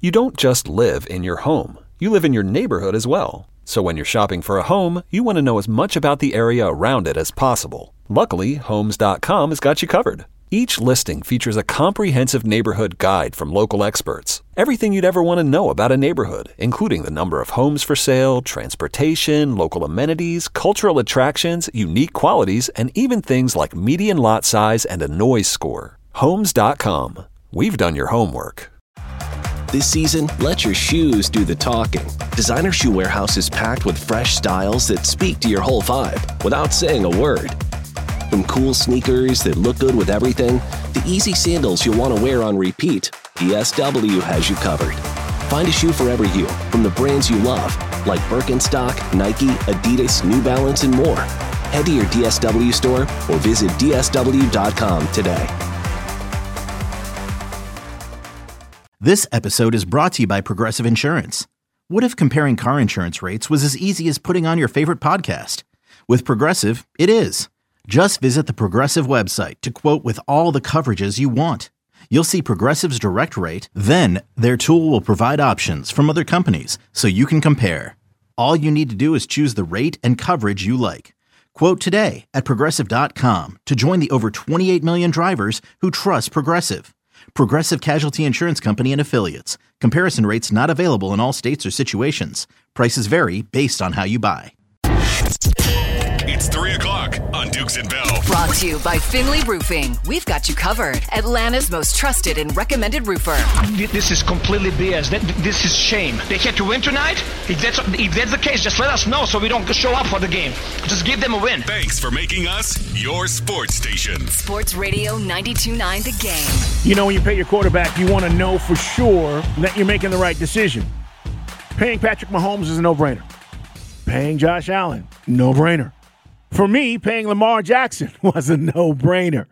You don't just live in your home. You live in your neighborhood as well. So when you're shopping for a home, you want to know as much about the area around it as possible. Luckily, Homes.com has got you covered. Each listing features a comprehensive neighborhood guide from local experts. Everything you'd ever want to know about a neighborhood, including the number of homes for sale, transportation, local amenities, cultural attractions, unique qualities, and even things like median lot size and a noise score. Homes.com. We've done your homework. This season, let your shoes do the talking. Designer Shoe Warehouse is packed with fresh styles that speak to your whole vibe without saying a word. From cool sneakers that look good with everything, to easy sandals you'll want to wear on repeat, DSW has you covered. Find a shoe for every you from the brands you love, like Birkenstock, Nike, Adidas, New Balance, and more. Head to your DSW store or visit DSW.com today. This episode is brought to you by Progressive Insurance. What if comparing car insurance rates was as easy as putting on your favorite podcast? With Progressive, it is. Just visit the Progressive website to quote with all the coverages you want. You'll see Progressive's direct rate, then their tool will provide options from other companies so you can compare. All you need to do is choose the rate and coverage you like. Quote today at Progressive.com to join the over 28 million drivers who trust Progressive. Progressive Casualty Insurance Company and Affiliates. Comparison rates not available in all states or situations. Prices vary based on how you buy. It's 3 o'clock on Dukes and Bell. Brought to you by Finley Roofing. We've got you covered. Atlanta's most trusted and recommended roofer. This is completely BS. This is shame. They had to win tonight? If that's the case, just let us know so we don't show up for the game. Just give them a win. Thanks for making us your sports station. Sports Radio 92.9 The Game. You know, when you pay your quarterback, you want to know for sure that you're making the right decision. Paying Patrick Mahomes is a no-brainer. Paying Josh Allen, no-brainer. For me, paying Lamar Jackson was a no-brainer.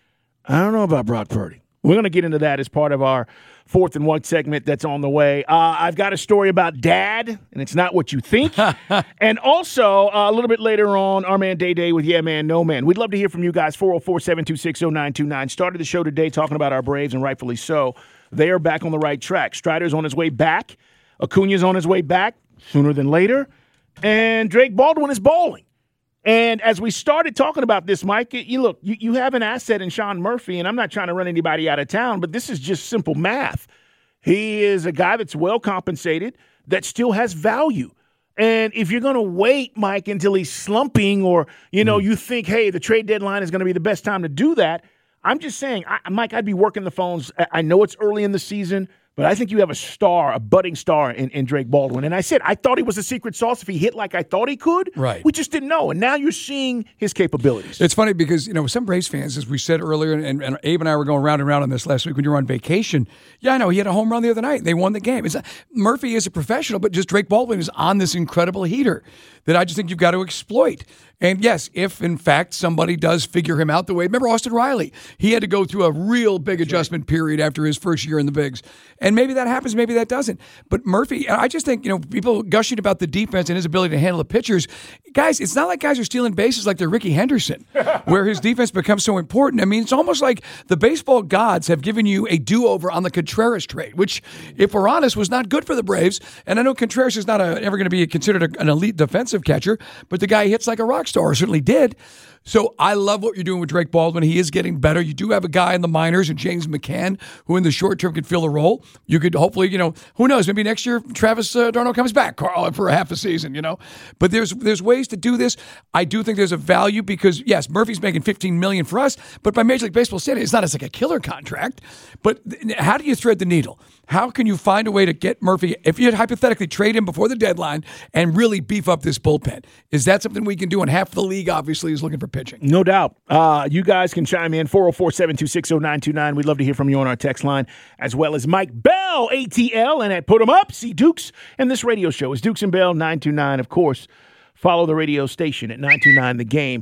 I don't know about Brock Purdy. We're going to get into that as part of our 4th and 1 segment that's on the way. I've got a story about dad, and it's not what you think. And also, a little bit later on, our man Day with Yeah Man, No Man. We'd love to hear from you guys, 404-726-0929. Started the show today talking about our Braves, and rightfully so. They are back on the right track. Strider's on his way back. Acuna's on his way back sooner than later. And Drake Baldwin is bowling. And as we started talking about this, Mike, you have an asset in Sean Murphy, and I'm not trying to run anybody out of town, but this is just simple math. He is a guy that's well compensated, that still has value. And if you're going to wait, Mike, until he's slumping or, you think, hey, the trade deadline is going to be the best time to do that, I'm just saying, Mike, I'd be working the phones. I know it's early in the season, but I think you have a budding star in Drake Baldwin. And I said, I thought he was a secret sauce if he hit like I thought he could. Right. We just didn't know. And now you're seeing his capabilities. It's funny because, some Braves fans, as we said earlier, and Abe and I were going round and round on this last week when you were on vacation. Yeah, I know. He had a home run the other night. They won the game. Murphy is a professional, but just Drake Baldwin is on this incredible heater that I just think you've got to exploit. And yes, if in fact somebody does figure him out the way, remember Austin Riley, he had to go through a real big adjustment period after his first year in the bigs. And maybe that happens, maybe that doesn't. But Murphy, I just think, people gushing about the defense and his ability to handle the pitchers. Guys, it's not like guys are stealing bases like they're Ricky Henderson, where his defense becomes so important. I mean, it's almost like the baseball gods have given you a do-over on the Contreras trade, which, if we're honest, was not good for the Braves. And I know Contreras is not ever going to be considered an elite defensive catcher, but the guy hits like a rock star, or certainly did. So I love what you're doing with Drake Baldwin. He is getting better. You do have a guy in the minors, and James McCann, who in the short term could fill the role. You could hopefully, who knows, maybe next year Travis d'Arnaud comes back, Carl, for a half a season, But there's ways to do this. I do think there's a value because, yes, Murphy's making $15 million for us, but by Major League Baseball standard, it's not as like a killer contract. But how do you thread the needle? How can you find a way to get Murphy, if you hypothetically trade him before the deadline and really beef up this bullpen? Is that something we can do? And half the league, obviously, is looking for pitching. No doubt. You guys can chime in, 404-726-0929. We'd love to hear from you on our text line, as well as Mike Bell, ATL, and at Put 'em Up, see Dukes. And this radio show is Dukes and Bell, 929. Of course, follow the radio station at 929 The Game.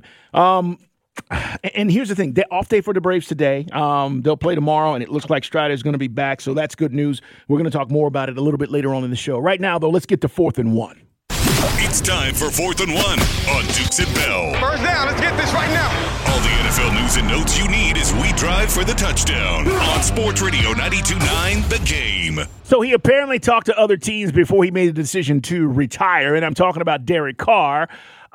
And here's the thing. Off day for the Braves today. They'll play tomorrow, and it looks like Strider is going to be back, so that's good news. We're going to talk more about it a little bit later on in the show. Right now, though, let's get to 4th and 1. It's time for 4th and 1 on Dukes and Bell. First down. Let's get this right now. All the NFL news and notes you need as we drive for the touchdown on Sports Radio 92.9 The Game. So he apparently talked to other teams before he made the decision to retire, and I'm talking about Derek Carr,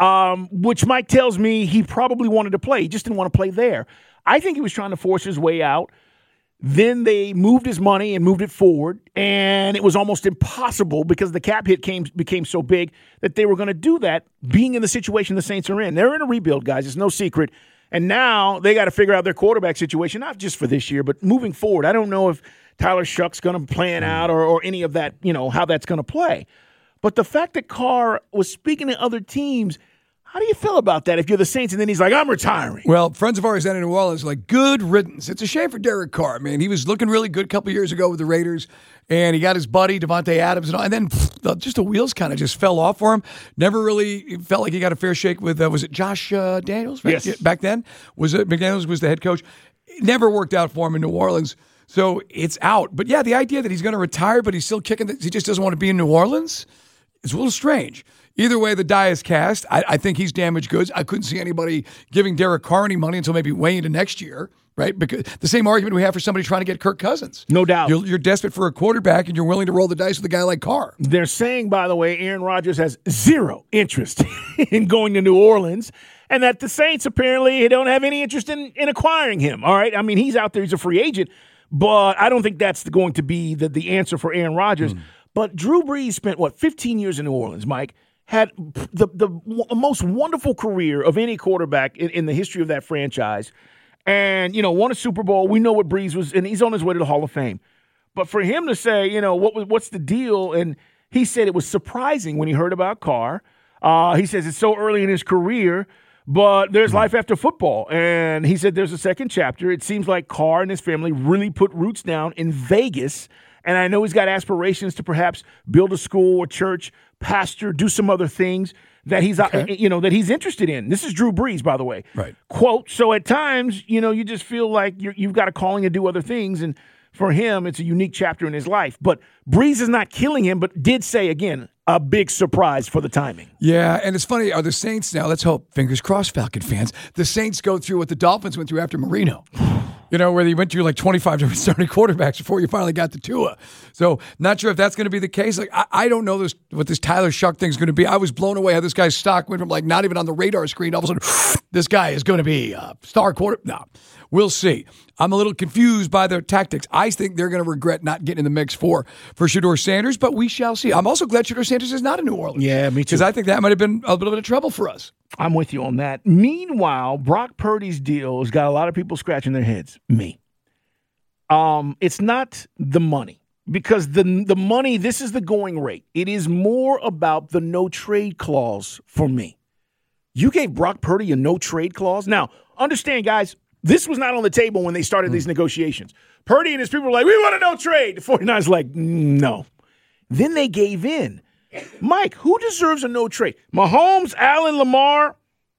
which Mike tells me he probably wanted to play. He just didn't want to play there. I think he was trying to force his way out. Then they moved his money and moved it forward, and it was almost impossible because the cap hit became so big that they were going to do that, being in the situation the Saints are in. They're in a rebuild, guys. It's no secret. And now they got to figure out their quarterback situation, not just for this year, but moving forward. I don't know if Tyler Shuck's going to plan out or any of that, how that's going to play. But the fact that Carr was speaking to other teams, how do you feel about that if you're the Saints and then he's like, I'm retiring? Well, friends of ours down in New Orleans are like, good riddance. It's a shame for Derek Carr, man. He was looking really good a couple years ago with the Raiders, and he got his buddy, Devontae Adams, and then just the wheels kind of just fell off for him. Never really felt like he got a fair shake with, was it Josh Daniels? Right? Yes. Back then? McDaniels was the head coach. It never worked out for him in New Orleans, so it's out. But yeah, the idea that he's going to retire, but he's still kicking, he just doesn't want to be in New Orleans, it's a little strange. Either way, the die is cast. I think he's damaged goods. I couldn't see anybody giving Derek Carr any money until maybe way into next year, right? Because the same argument we have for somebody trying to get Kirk Cousins. No doubt. You're desperate for a quarterback, and you're willing to roll the dice with a guy like Carr. They're saying, by the way, Aaron Rodgers has zero interest in going to New Orleans, and that the Saints apparently don't have any interest in acquiring him, all right? I mean, he's out there. He's a free agent, but I don't think that's going to be the answer for Aaron Rodgers. But Drew Brees spent, 15 years in New Orleans, Mike? Had the most wonderful career of any quarterback in the history of that franchise, and won a Super Bowl. We know what Brees was, and he's on his way to the Hall of Fame. But for him to say, what's the deal? And he said it was surprising when he heard about Carr. He says it's so early in his career, but there's life after football. And he said there's a second chapter. It seems like Carr and his family really put roots down in Vegas. And I know he's got aspirations to perhaps build a school or church, pastor, do some other things that he's, that he's interested in. This is Drew Brees, by the way. Right. Quote, so at times, you just feel like you've got a calling to do other things. And for him, it's a unique chapter in his life. But Brees is not killing him, but did say, again, a big surprise for the timing. Yeah, and it's funny, are the Saints now, let's hope, fingers crossed, Falcon fans, the Saints go through what the Dolphins went through after Marino. Where they went through like 25 different starting quarterbacks before you finally got to Tua. So not sure if that's going to be the case. Like I don't know what this Tyler Shuck thing is going to be. I was blown away how this guy's stock went from like not even on the radar screen. All of a sudden, this guy is going to be a star quarterback. No, we'll see. I'm a little confused by their tactics. I think they're going to regret not getting in the mix for Shedeur Sanders, but we shall see. I'm also glad Shedeur Sanders is not in New Orleans. Yeah, me too. Because I think that might have been a little bit of trouble for us. I'm with you on that. Meanwhile, Brock Purdy's deal has got a lot of people scratching their heads. Me. It's not the money, because the money, this is the going rate. It is more about the no trade clause for me. You gave Brock Purdy a no trade clause. Now, understand, guys, this was not on the table when they started these negotiations. Purdy and his people were like, we want a no trade. The 49ers were like, no. Then they gave in. Mike, who deserves a no trade? Mahomes, Allen, Lamar,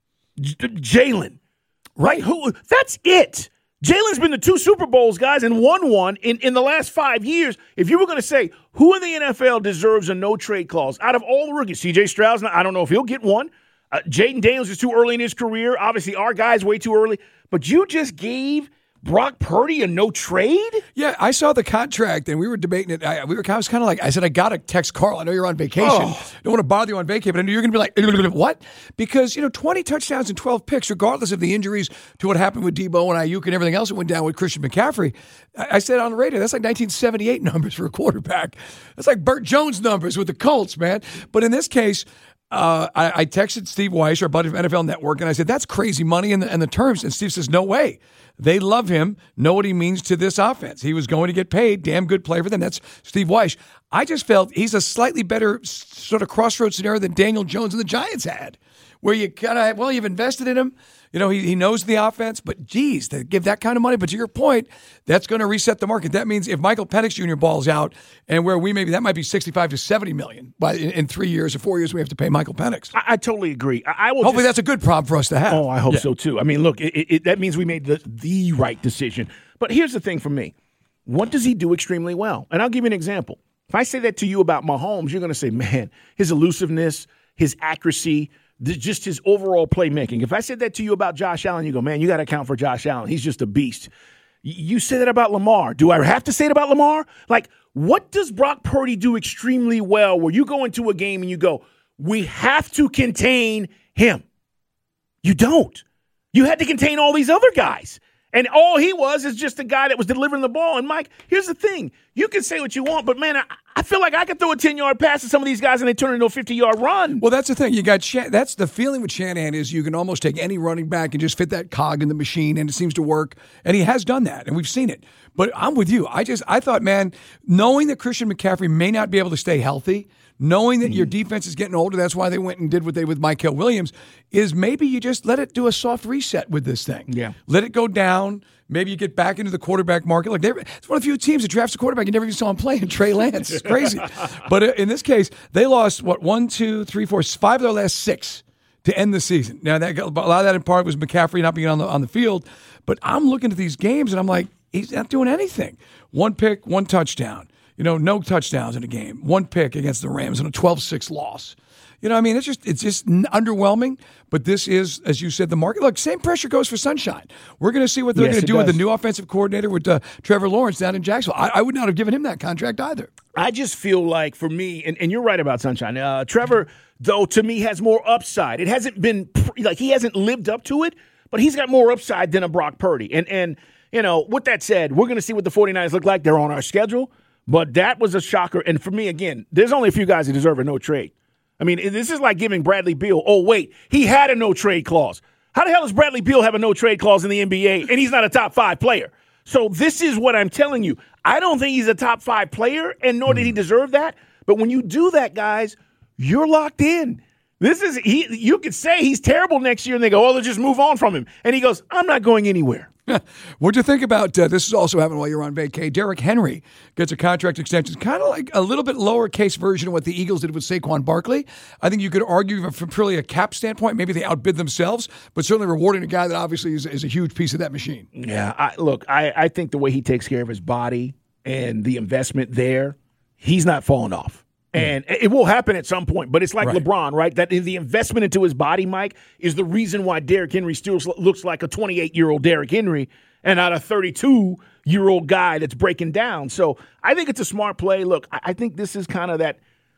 Jalen. Right? Who? That's it. Jalen's been to 2 Super Bowls, guys, and won one in the last 5 years. If you were going to say who in the NFL deserves a no-trade clause, out of all the rookies, C.J. Stroud, I don't know if he'll get one. Jaden Daniels is too early in his career. Obviously, our guy's way too early. But you just gave Brock Purdy a no trade? Yeah, I saw the contract, and we were debating it. I was kind of like, I said, I got to text Carl. I know you're on vacation. Don't want to bother you on vacation, but I knew you're going to be like, what? Because, 20 touchdowns and 12 picks, regardless of the injuries to what happened with Debo and Ayuk and everything else that went down with Christian McCaffrey. I said on the radio, that's like 1978 numbers for a quarterback. That's like Burt Jones numbers with the Colts, man. But in this case, I texted Steve Weiss, our buddy from NFL Network, and I said, that's crazy money and the terms. And Steve says, no way. They love him, know what he means to this offense. He was going to get paid. Damn good play for them. That's Steve Weiss. I just felt he's a slightly better sort of crossroads scenario than Daniel Jones and the Giants had, where you kind of, well, you've invested in him. He knows the offense, but geez, they give that kind of money. But to your point, that's going to reset the market. That means if Michael Penix Jr. balls out, and where that might be $65 to $70 million in 3 years or 4 years, we have to pay Michael Penix. I totally agree. Hopefully that's a good problem for us to have. Oh, I hope so too. I mean, look, that means we made the right decision. But here's the thing for me. What does he do extremely well? And I'll give you an example. If I say that to you about Mahomes, you're going to say, man, his elusiveness, his accuracy, just his overall playmaking. If I said that to you about Josh Allen, you go, man, you got to account for Josh Allen. He's just a beast. You say that about Lamar. Do I have to say it about Lamar? Like, what does Brock Purdy do extremely well where you go into a game and you go, we have to contain him? You don't. You had to contain all these other guys. And all he was is just a guy that was delivering the ball. And, Mike, here's the thing. You can say what you want, but, man, I feel like I could throw a 10-yard pass to some of these guys and they turn it into a 50-yard run. Well, that's the thing. You got that's the feeling with Shanahan is you can almost take any running back and just fit that cog in the machine, and it seems to work. And he has done that, and we've seen it. But I'm with you. I thought, man, knowing that Christian McCaffrey may not be able to stay healthy, knowing that your defense is getting older, that's why they went and did what they with Mykel Williams, is maybe you just let it do a soft reset with this thing. Yeah. Let it go down. Maybe you get back into the quarterback market. Like it's one of the few teams that drafts a quarterback you never even saw him play in Trey Lance. It's crazy. But in this case, they lost, 1, 2, 3, 4, 5 of their last 6 to end the season. Now, a lot of that in part was McCaffrey not being on the field. But I'm looking at these games, and I'm like, he's not doing anything. 1 pick, 1 touchdown. No touchdowns in a game. 1 pick against the Rams in a 12-6 loss. It's just underwhelming. But this is, as you said, the market. Look, same pressure goes for Sunshine. We're going to see what they're going to do with the new offensive coordinator with Trevor Lawrence down in Jacksonville. I would not have given him that contract either. I just feel like, for me, and you're right about Sunshine. Trevor, though, to me, has more upside. It hasn't been he hasn't lived up to it, but he's got more upside than a Brock Purdy. And with that said, we're going to see what the 49ers look like. They're on our schedule. But that was a shocker. And for me, again, there's only a few guys that deserve a no-trade. I mean, this is like giving Bradley Beal, oh, wait, he had a no-trade clause. How the hell does Bradley Beal have a no-trade clause in the NBA and he's not a top 5 player? So this is what I'm telling you. I don't think he's a top 5 player, and nor did he deserve that. But when you do that, guys, you're locked in. You could say he's terrible next year, and they go, oh, they'll just move on from him. And he goes, I'm not going anywhere. What'd you think about this? Is also happening while you're on vacay. Derrick Henry gets a contract extension, kind of like a little bit lowercase version of what the Eagles did with Saquon Barkley. I think you could argue from purely a cap standpoint, maybe they outbid themselves, but certainly rewarding a guy that obviously is a huge piece of that machine. Yeah, I think the way he takes care of his body and the investment there, he's not falling off. And it will happen at some point, but it's like LeBron, right? That the investment into his body, Mike, is the reason why Derrick Henry still looks like a 28-year-old Derrick Henry and not a 32-year-old guy that's breaking down. So I think it's a smart play. Look, I think this is kind of that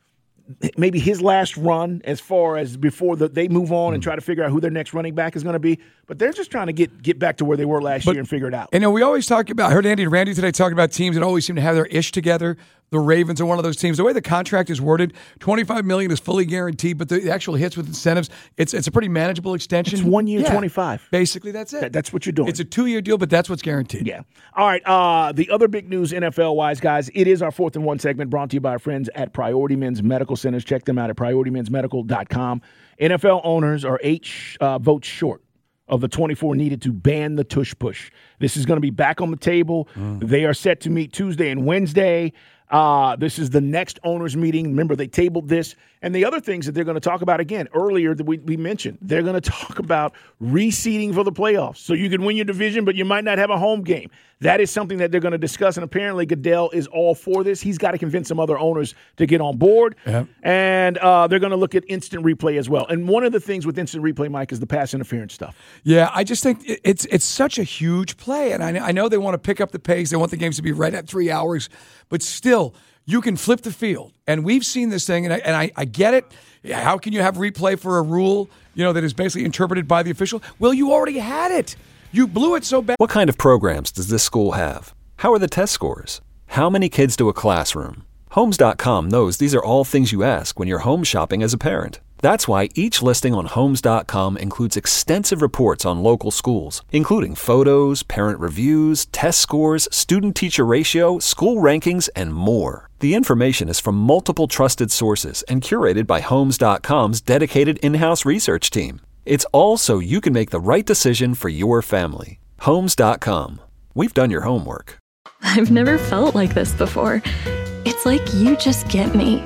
maybe his last run as far as before they move on and try to figure out who their next running back is going to be. But they're just trying to get back to where they were last year and figure it out. And we always talk about, I heard Andy and Randy today talking about teams that always seem to have their ish together. The Ravens are one of those teams. The way the contract is worded, $25 million is fully guaranteed, but the actual hits with incentives, it's a pretty manageable extension. It's 1 year, 25. Basically, that's it. That's what you're doing. It's a 2-year deal, but that's what's guaranteed. Yeah. All right. The other big news NFL-wise, guys, it is our 4th and 1 segment brought to you by our friends at Priority Men's Medical Centers. Check them out at PriorityMen'sMedical.com. NFL owners are 8 votes short of the 24 needed to ban the tush push. This is going to be back on the table. They are set to meet Tuesday and Wednesday. This is the next owners meeting. Remember, they tabled this. And the other things that they're going to talk about, again, earlier that we mentioned, they're going to talk about reseeding for the playoffs. So you can win your division, but you might not have a home game. That is something that they're going to discuss. And apparently Goodell is all for this. He's got to convince some other owners to get on board. Yep. And they're going to look at instant replay as well. And one of the things with instant replay, Mike, is the pass interference stuff. Yeah, I just think it's such a huge play. And I know they want to pick up the pace. They want the games to be right at 3 hours. But still, you can flip the field. And we've seen this thing, and I get it. How can you have replay for a rule, that is basically interpreted by the official? Well, you already had it. You blew it so bad. What kind of programs does this school have? How are the test scores? How many kids do a classroom? Homes.com knows these are all things you ask when you're home shopping as a parent. That's why each listing on Homes.com includes extensive reports on local schools, including photos, parent reviews, test scores, student-teacher ratio, school rankings, and more. The information is from multiple trusted sources and curated by Homes.com's dedicated in-house research team. It's all so you can make the right decision for your family. Homes.com. We've done your homework. I've never felt like this before. It's like you just get me.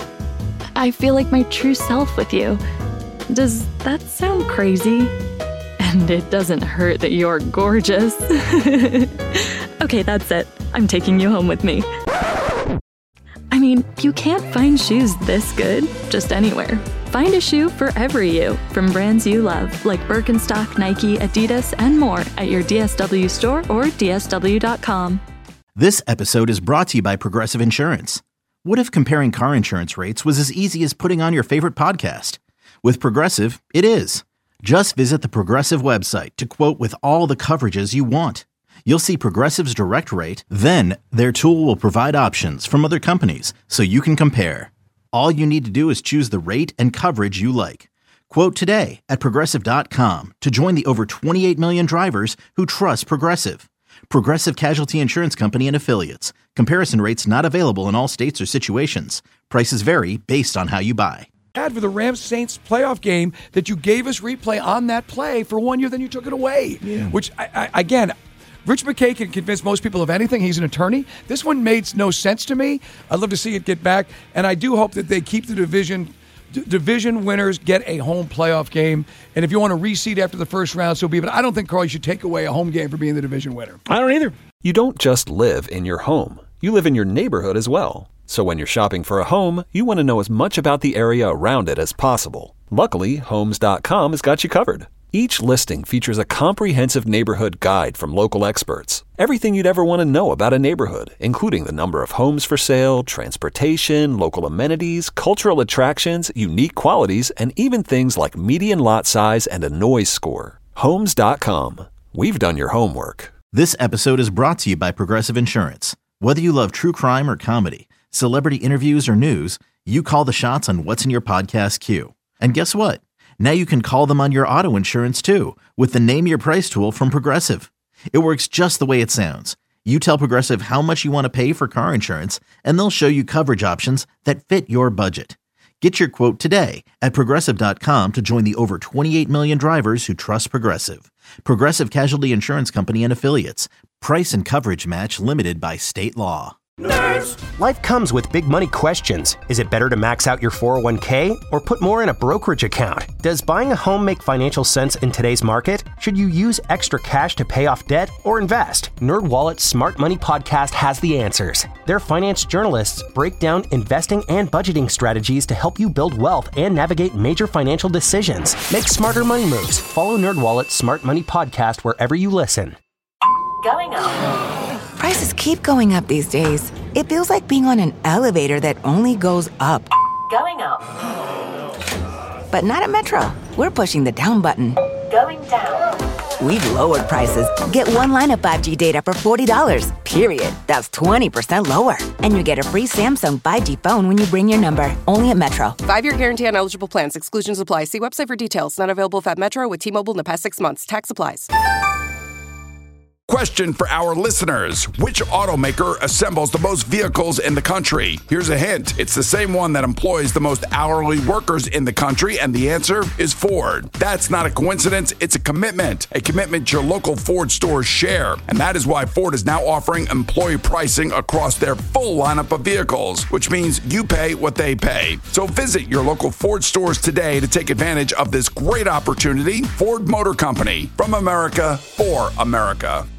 I feel like my true self with you. Does that sound crazy? And it doesn't hurt that you're gorgeous. Okay, that's it. I'm taking you home with me. I mean, you can't find shoes this good just anywhere. Find a shoe for every you, from brands you love, like Birkenstock, Nike, Adidas, and more at your DSW store or DSW.com. This episode is brought to you by Progressive Insurance. What if comparing car insurance rates was as easy as putting on your favorite podcast? With Progressive, it is. Just visit the Progressive website to quote with all the coverages you want. You'll see Progressive's direct rate, then their tool will provide options from other companies so you can compare. All you need to do is choose the rate and coverage you like. Quote today at Progressive.com to join the over 28 million drivers who trust Progressive. Progressive Casualty Insurance Company and Affiliates. Comparison rates not available in all states or situations. Prices vary based on how you buy. For the Rams-Saints playoff game that you gave us replay on that play for 1 year, then you took it away. Yeah. Which, again, Rich McKay can convince most people of anything. He's an attorney. This one made no sense to me. I'd love to see it get back, and I do hope that they keep the division. Division winners get a home playoff game, and if you want to reseed after the first round, so be it. But I don't think, Carl, you should take away a home game for being the division winner. I don't either. You don't just live in your home. You live in your neighborhood as well. So when you're shopping for a home, you want to know as much about the area around it as possible. Luckily, Homes.com has got you covered. Each listing features a comprehensive neighborhood guide from local experts. Everything you'd ever want to know about a neighborhood, including the number of homes for sale, transportation, local amenities, cultural attractions, unique qualities, and even things like median lot size and a noise score. Homes.com. We've done your homework. This episode is brought to you by Progressive Insurance. Whether you love true crime or comedy, celebrity interviews or news, you call the shots on what's in your podcast queue. And guess what? Now you can call them on your auto insurance too with the Name Your Price tool from Progressive. It works just the way it sounds. You tell Progressive how much you want to pay for car insurance, and they'll show you coverage options that fit your budget. Get your quote today at Progressive.com to join the over 28 million drivers who trust Progressive. Progressive Casualty Insurance Company and Affiliates. Price and coverage match limited by state law. Nerds! Life comes with big money questions. Is it better to max out your 401k or put more in a brokerage account? Does buying a home make financial sense in today's market? Should you use extra cash to pay off debt or invest? NerdWallet's Smart Money Podcast has the answers. Their finance journalists break down investing and budgeting strategies to help you build wealth and navigate major financial decisions. Make smarter money moves. Follow NerdWallet's Smart Money Podcast wherever you listen. Going up. Prices keep going up these days. It feels like being on an elevator that only goes up. Going up. But not at Metro. We're pushing the down button. Going down. We've lowered prices. Get one line of 5G data for $40, period. That's 20% lower. And you get a free Samsung 5G phone when you bring your number. Only at Metro. 5-year guarantee on eligible plans. Exclusions apply. See website for details. Not available at Metro with T-Mobile in the past 6 months. Tax applies. Question for our listeners. Which automaker assembles the most vehicles in the country? Here's a hint. It's the same one that employs the most hourly workers in the country, and the answer is Ford. That's not a coincidence. It's a commitment your local Ford stores share. And that is why Ford is now offering employee pricing across their full lineup of vehicles, which means you pay what they pay. So visit your local Ford stores today to take advantage of this great opportunity. Ford Motor Company, from America for America.